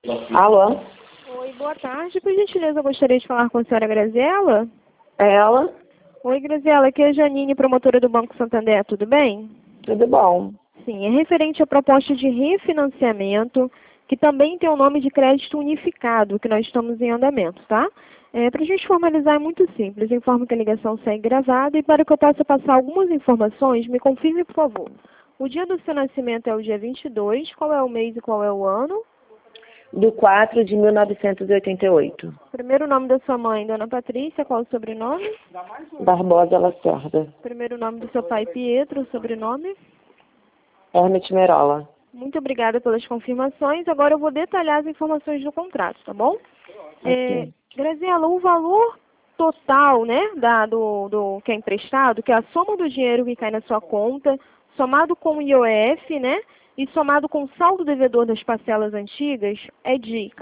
Alô? Oi, boa tarde. Por gentileza, eu gostaria de falar com a senhora Graziela. É ela? Oi, Graziela, aqui é a Janine, promotora do Banco Santander, tudo bem? Tudo bom? Sim, é referente à proposta de refinanciamento, que também tem o nome de crédito unificado, que nós estamos em andamento, tá? Para a gente formalizar é muito simples, informo que a ligação segue gravada e para que eu possa passar algumas informações, me confirme, por favor. O dia do seu nascimento é o dia 22, qual é o mês e qual é o ano? Do 4 de 1988. Primeiro nome da sua mãe, Dona Patrícia, qual o sobrenome? Barbosa Lacerda. Primeiro nome do seu pai, Pietro, sobrenome? Hermes Merola. Muito obrigada pelas confirmações. Agora eu vou detalhar as informações do contrato, tá bom? Ok. Graziela, o valor total, né, do que é emprestado, que é a soma do dinheiro que cai na sua conta, somado com o IOF, né, e somado com o saldo devedor das parcelas antigas, é de R$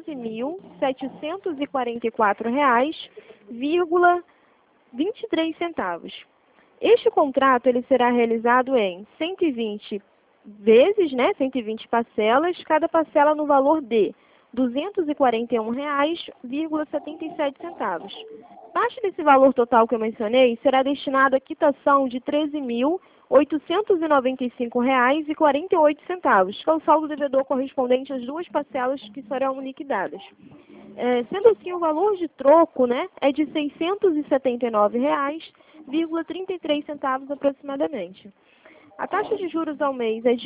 14.744,23. Este contrato ele será realizado em 120 vezes, né, 120 parcelas, cada parcela no valor de R$ 241,77. Parte desse valor total que eu mencionei será destinado à quitação de R$ 13.895,48, que é o saldo devedor correspondente às duas parcelas que serão liquidadas. Sendo assim, o valor de troco, né, é de R$ 679,33 aproximadamente. A taxa de juros ao mês é de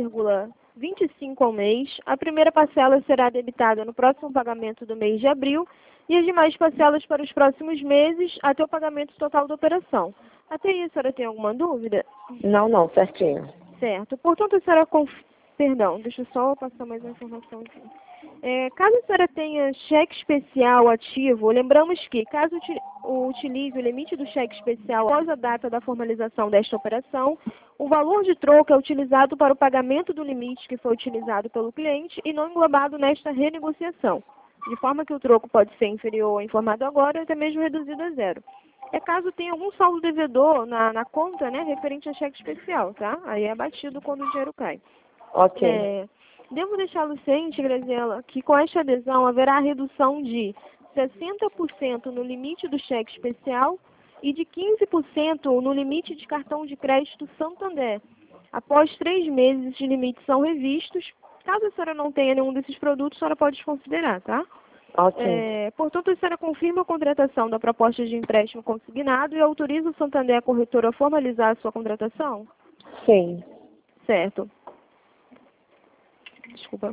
1,25 ao mês. A primeira parcela será debitada no próximo pagamento do mês de abril e as demais parcelas para os próximos meses até o pagamento total da operação. Até aí, a senhora tem alguma dúvida? Não, certinho. Certo. Portanto, a senhora... Perdão, deixa eu só passar mais uma informação aqui. Caso a senhora tenha cheque especial ativo, lembramos que, caso utilize o limite do cheque especial após a data da formalização desta operação, o valor de troco é utilizado para o pagamento do limite que foi utilizado pelo cliente e não englobado nesta renegociação, de forma que o troco pode ser inferior ao informado agora, até mesmo reduzido a zero. Caso tenha algum saldo devedor na conta, né, referente a cheque especial, tá? Aí é abatido quando o dinheiro cai. Ok. Devo deixá-lo ciente, Graziela, que com esta adesão haverá redução de 60% no limite do cheque especial e de 15% no limite de cartão de crédito Santander. Após 3 meses, de limites são revistos. Caso a senhora não tenha nenhum desses produtos, a senhora pode desconsiderar, tá? Ok. Portanto, a senhora confirma a contratação da proposta de empréstimo consignado e autoriza o Santander, a corretora, a formalizar a sua contratação? Sim. Certo. Desculpa.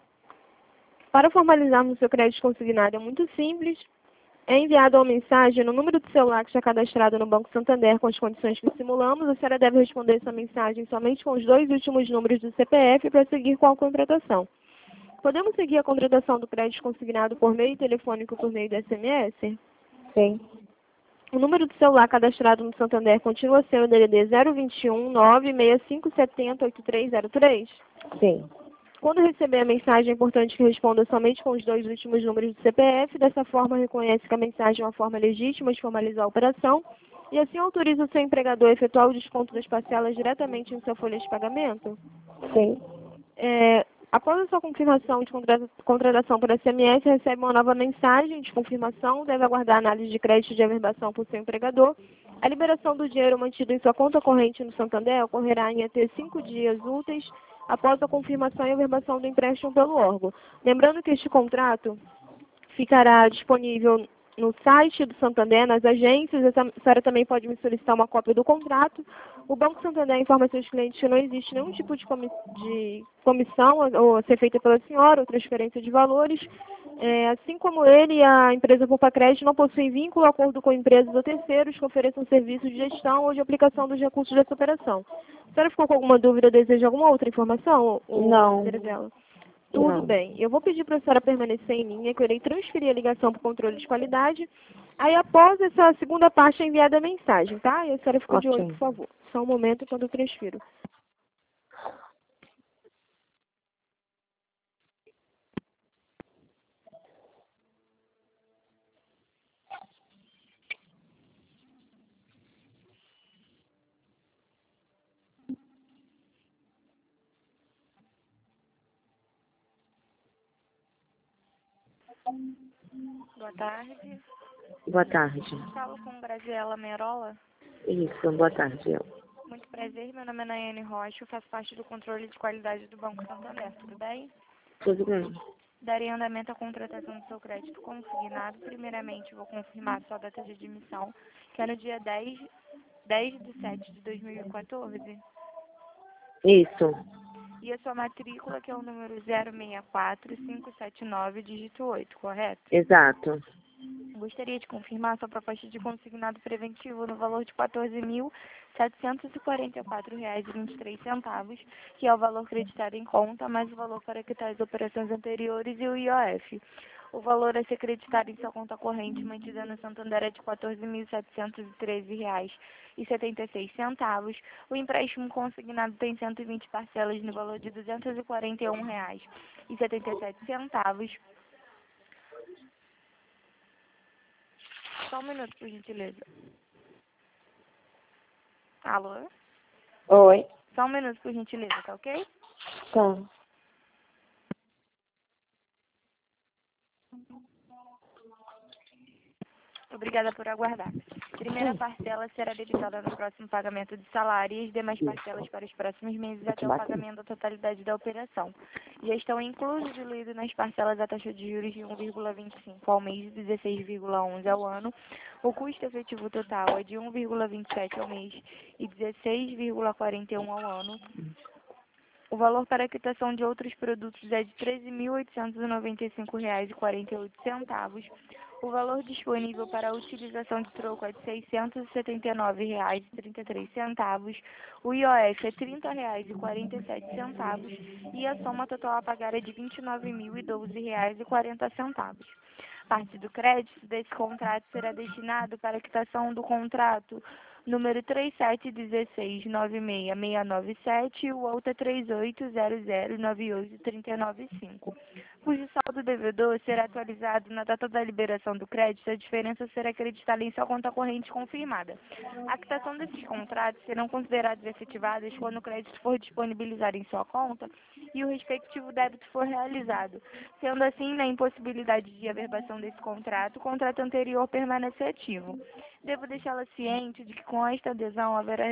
Para formalizarmos o seu crédito consignado é muito simples. É enviada uma mensagem no número de celular que está cadastrado no Banco Santander com as condições que simulamos. A senhora deve responder essa mensagem somente com os 2 últimos números do CPF para seguir com a contratação. Podemos seguir a contratação do crédito consignado por meio telefônico ou por meio do SMS? Sim. O número do celular cadastrado no Santander continua sendo o DDD 021 96570 8303? Sim. Quando receber a mensagem, é importante que responda somente com os 2 últimos números do CPF. Dessa forma, reconhece que a mensagem é uma forma legítima de formalizar a operação e assim autoriza o seu empregador a efetuar o desconto das parcelas diretamente em sua folha de pagamento. Sim. Após a sua confirmação de contratação por SMS, recebe uma nova mensagem de confirmação, deve aguardar a análise de crédito de averbação por seu empregador. A liberação do dinheiro mantido em sua conta corrente no Santander ocorrerá em até 5 dias úteis após a confirmação e averbação do empréstimo pelo órgão. Lembrando que este contrato ficará disponível no site do Santander, nas agências. A senhora também pode me solicitar uma cópia do contrato. O Banco Santander informa seus clientes que não existe nenhum tipo de comissão ou a ser feita pela senhora ou transferência de valores. Assim como ele e a empresa Poupa Crédito não possuem vínculo ou acordo com empresas ou terceiros que ofereçam serviços de gestão ou de aplicação dos recursos dessa operação. A senhora ficou com alguma dúvida ou deseja alguma outra informação? Não. Tudo Não. bem. Eu vou pedir para a senhora permanecer em linha, que eu irei transferir a ligação para o controle de qualidade. Aí, após essa segunda parte, é enviada a mensagem, tá? E a senhora fica de olho, Ok. por favor. Só um momento enquanto eu transfiro. Boa tarde. Boa tarde. Falo com Graziela Merola. Isso, boa tarde. Muito prazer, meu nome é Nayane Rocha, eu faço parte do controle de qualidade do Banco Santander, tudo bem? Tudo bem? Darei andamento à contratação do seu crédito consignado. Primeiramente, vou confirmar sua data de admissão, que é no dia 10/7/2014. Isso, E a sua matrícula, que é o número 064579, dígito 8, correto? exato. Gostaria de confirmar sua proposta de consignado preventivo no valor de R$ 14.744,23, que é o valor creditado em conta, mais o valor para quitar as operações anteriores e o IOF. O valor a ser creditado em sua conta corrente mantida no Santander é de R$ 14.713,76. O empréstimo consignado tem 120 parcelas no valor de R$ 241,77. Só um minuto, por gentileza. Alô? Oi. Só um minuto, por gentileza, tá ok? Tá. Obrigada por aguardar. Primeira parcela será debitada no próximo pagamento de salário e as demais parcelas para os próximos meses até o pagamento da totalidade da operação. Já estão inclusos e diluídos nas parcelas a taxa de juros de 1,25 ao mês e 16,11 ao ano. O custo efetivo total é de 1,27 ao mês e 16,41 ao ano. O valor para a quitação de outros produtos é de R$ 13.895,48. O valor disponível para a utilização de troco é de R$ 679,33. O IOF é R$ 30,47 e a soma total a pagar é de R$ 29.012,40. Parte do crédito desse contrato será destinado para a quitação do contrato número 3716966997 e o outro é 3800983995, cujo saldo devedor será atualizado na data da liberação do crédito. A diferença será acreditada em sua conta corrente confirmada. A quitação desses contratos serão consideradas efetivadas quando o crédito for disponibilizado em sua conta e o respectivo débito for realizado. Sendo assim, na impossibilidade de averbação desse contrato, o contrato anterior permanece ativo. Devo deixá-la ciente de que com esta adesão haverá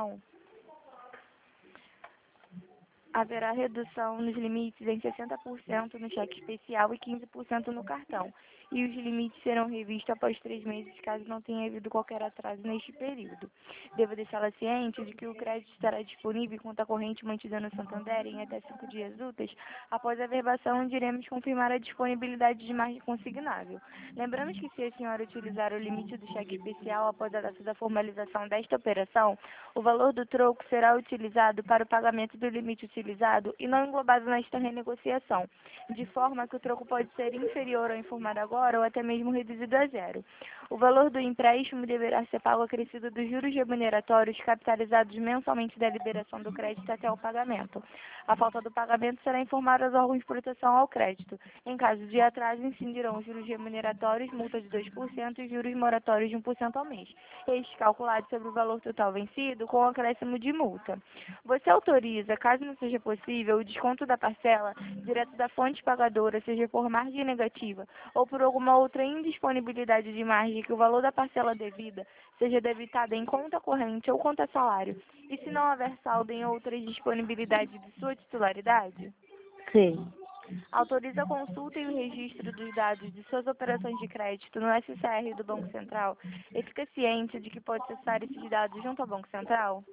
redução nos limites em 60% no cheque especial e 15% no cartão. E os limites serão revistos após 3 meses, caso não tenha havido qualquer atraso neste período. Devo deixá-la ciente de que o crédito estará disponível em conta corrente mantida no Santander em até 5 dias úteis. Após a averbação, iremos confirmar a disponibilidade de margem consignável. Lembramos que se a senhora utilizar o limite do cheque especial após a data da formalização desta operação, o valor do troco será utilizado para o pagamento do limite utilizado e não englobado nesta renegociação, de forma que o troco pode ser inferior ao informado agora ou até mesmo reduzido a zero. O valor do empréstimo deverá ser pago acrescido dos juros remuneratórios capitalizados mensalmente da liberação do crédito até o pagamento. A falta do pagamento será informada aos órgãos de proteção ao crédito. Em caso de atraso, incidirão os juros remuneratórios, multa de 2% e juros moratórios de 1% ao mês. Este calculado sobre o valor total vencido com acréscimo de multa. Você autoriza, caso não seja possível, o desconto da parcela direto da fonte pagadora, seja por margem negativa ou por alguma outra indisponibilidade de margem, que o valor da parcela devida seja debitada em conta corrente ou conta salário, e se não houver saldo em outras disponibilidades de sua titularidade? Sim, Autoriza a consulta e o registro dos dados de suas operações de crédito no SCR do Banco Central e fica ciente de que pode acessar esses dados junto ao Banco Central?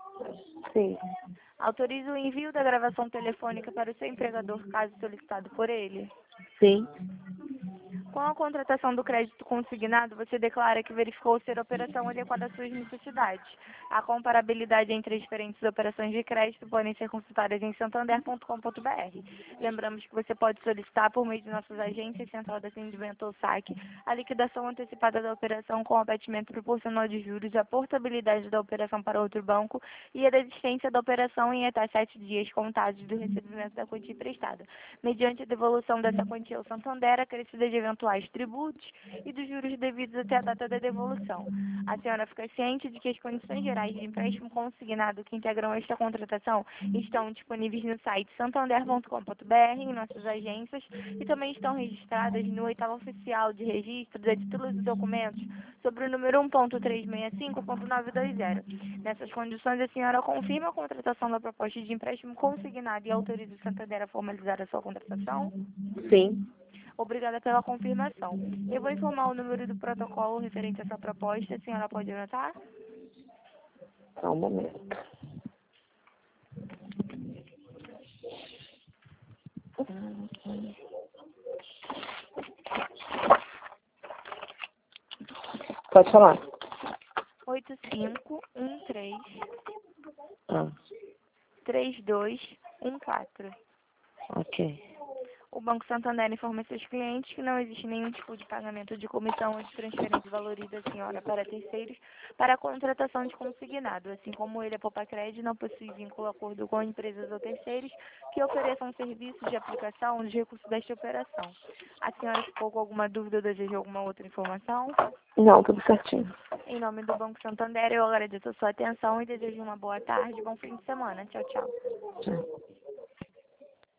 Sim. Autoriza o envio da gravação telefônica para o seu empregador, caso solicitado por ele? sim, Com a contratação do crédito consignado, você declara que verificou ser a operação adequada às suas necessidades. A comparabilidade entre as diferentes operações de crédito podem ser consultadas em santander.com.br. Lembramos que você pode solicitar, por meio de nossas agências, Central de Atendimento ou SAC, a liquidação antecipada da operação com abatimento proporcional de juros, a portabilidade da operação para outro banco e a desistência da operação em até 7 dias contados do recebimento da quantia emprestada, mediante a devolução dessa quantia ao Santander, acrescida de eventual eventuais tributos e dos juros devidos até a data da devolução. A senhora fica ciente de que as condições gerais de empréstimo consignado que integram esta contratação estão disponíveis no site santander.com.br, em nossas agências, e também estão registradas no oitavo oficial de registro da títulos e documentos sobre o número 1.365.920. Nessas condições, a senhora confirma a contratação da proposta de empréstimo consignado e autoriza o Santander a formalizar a sua contratação? Sim. Obrigada pela confirmação. Eu vou informar o número do protocolo referente a essa proposta. A senhora pode anotar? Só um momento. Pode falar. 8513-3214. Ok. O Banco Santander informa seus clientes que não existe nenhum tipo de pagamento de comissão ou de transferência de valores da senhora para terceiros para a contratação de consignado, assim como ele, a Popacred, não possui vínculo acordo com empresas ou terceiros que ofereçam serviços de aplicação dos recursos desta operação. A senhora ficou com alguma dúvida ou deseja alguma outra informação? Não, tudo certinho. Em nome do Banco Santander, eu agradeço a sua atenção e desejo uma boa tarde e bom fim de semana. Tchau, tchau. Tchau.